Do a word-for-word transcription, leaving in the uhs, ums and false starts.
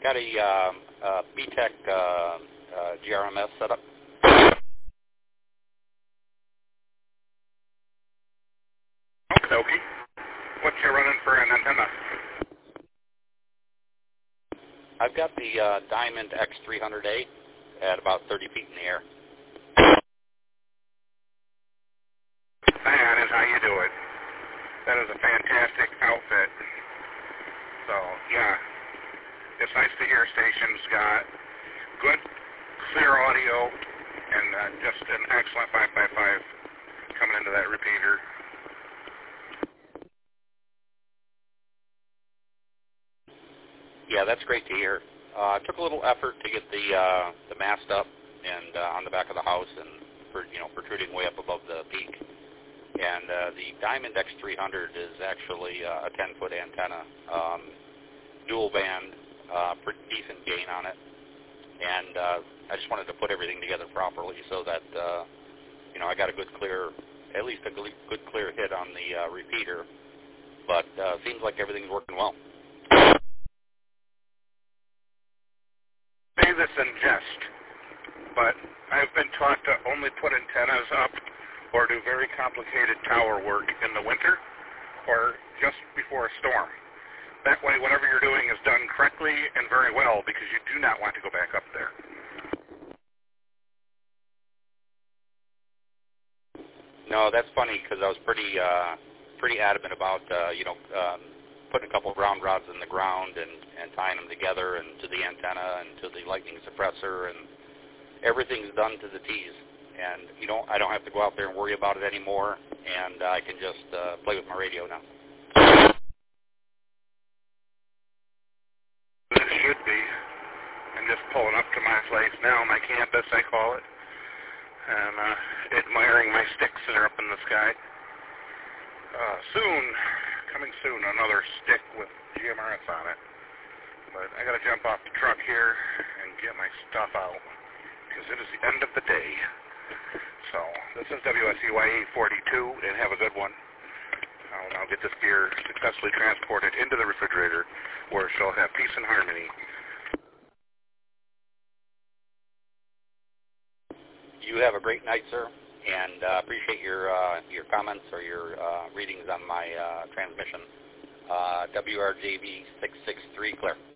got a, um, a B TEC uh, uh, G R M S set up. Okay, okay. What you running for an antenna? I've got the uh, Diamond X three hundred A at about thirty feet in the air. That is how you do it. That is a fantastic outfit. So, yeah, it's nice to hear stations got good, clear audio and uh, just an excellent five by five coming into that repeater. Yeah, that's great to hear. Uh, it took a little effort to get the uh, the mast up and uh, on the back of the house and for you know protruding way up above the peak. And uh, the Diamond X three hundred is actually uh, a ten foot antenna, um, dual band, uh, pretty decent gain on it. And uh, I just wanted to put everything together properly so that uh, you know I got a good clear, at least a good clear hit on the uh, repeater. But uh, seems like everything's working well. Say this in jest, but I've been taught to only put antennas up or do very complicated tower work in the winter or just before a storm. That way, whatever you're doing is done correctly and very well because you do not want to go back up there. No, that's funny because I was pretty uh, pretty adamant about, uh, you know, um, putting a couple of ground rods in the ground and, and tying them together and to the antenna and to the lightning suppressor, and everything's done to the T's. And you know, I don't have to go out there and worry about it anymore, and uh, I can just uh, play with my radio now. This should be. I'm just pulling up to my place now, my campus, I call it, and uh, admiring my sticks that are up in the sky. Uh, soon, coming soon, another stick with G M R S on it. But I got to jump off the truck here and get my stuff out because it is the end of the day. So, this is W S E Y eight forty-two, and have a good one. I'll now get this gear successfully transported into the refrigerator where it shall have peace and harmony. You have a great night, sir, and uh, appreciate your uh, your comments or your uh, readings on my uh, transmission. Uh, W R J V six six three, clear.